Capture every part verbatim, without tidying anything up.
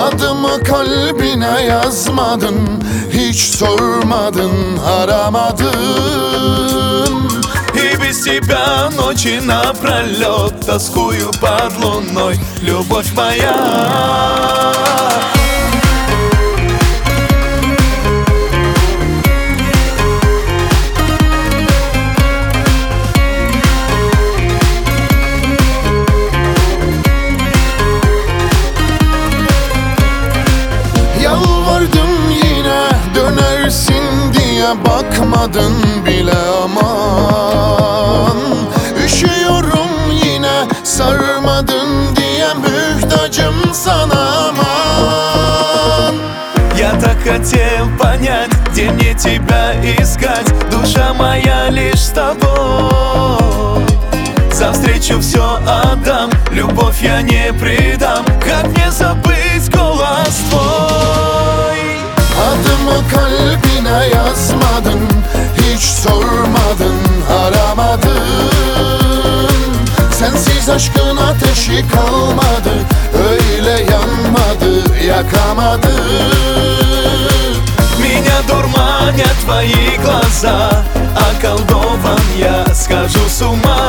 Adımı kalbine yazmadın, hiç sormadın, aramadın. И без тебя ночи напролет тоскую под луной, любовь моя. Yalvardım yine dönersin diye, bakmadın bile aman. Üşüyorum yine sarmadın diye, mühtacım sana aman. Я так хотел понять, где мне тебя искать, душа моя лишь с тобой. За встречу все отдам, любовь я не предам, как мне забыть голос твой? Adımı kalbine yazmadın, hiç sormadın, aramadın. Sensiz aşkın ateşi kalmadı, öyle yanmadı, yakamadı. Меня дурманят твои глаза, околдован я, схожу с ума.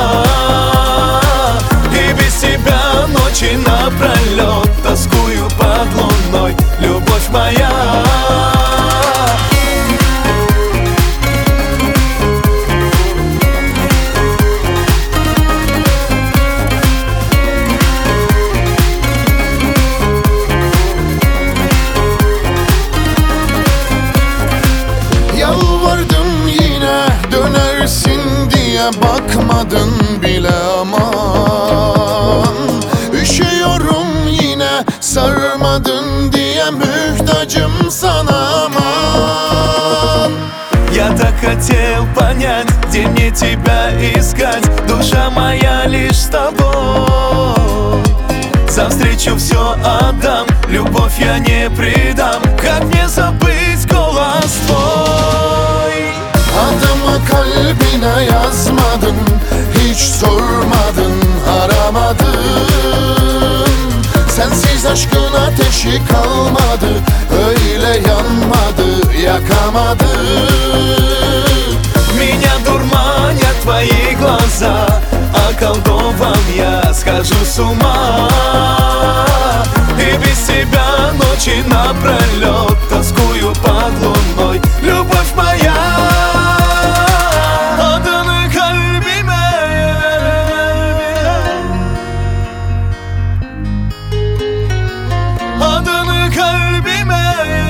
И без тебя ночи напролет тоскую под луной, любовь моя. Yalvardım yine dönersin diye, bakmadın bile aman. Üşüyorum yine sarmadın diye, mühtacım sana aman. Я так хотел понять, где мне тебя искать, душа моя лишь с тобой. За встречу все отдам, любовь я не предам, как мне забыть голос твой? Adımı kalbine yazmadın, hiç sormadın, aramadın. Sensiz aşkın ateşi kalmadı, öyle yanmadı, yakamadı. Меня дурманят твои глаза, околдован я, схожу с ума. И без тебя ночи напролет тоскую под луной, любовь моя. Adını kalbime, adını kalbime.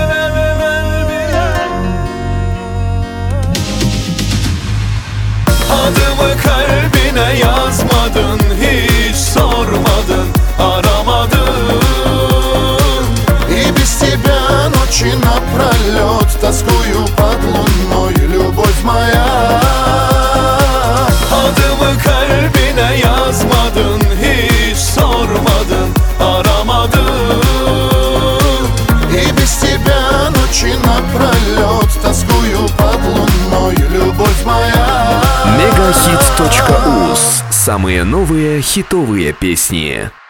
Adımı kalbine yazmadın, hiç sormadın, aramadın. И без тебя ночи напролет тоскую под луной, любовь моя. Adımı kalbine yazmadın, hiç sormadın, aramadın. И без тебя ночи напролет тоскую под луной, любовь моя. мегахит точка уз. Самые новые хитовые песни.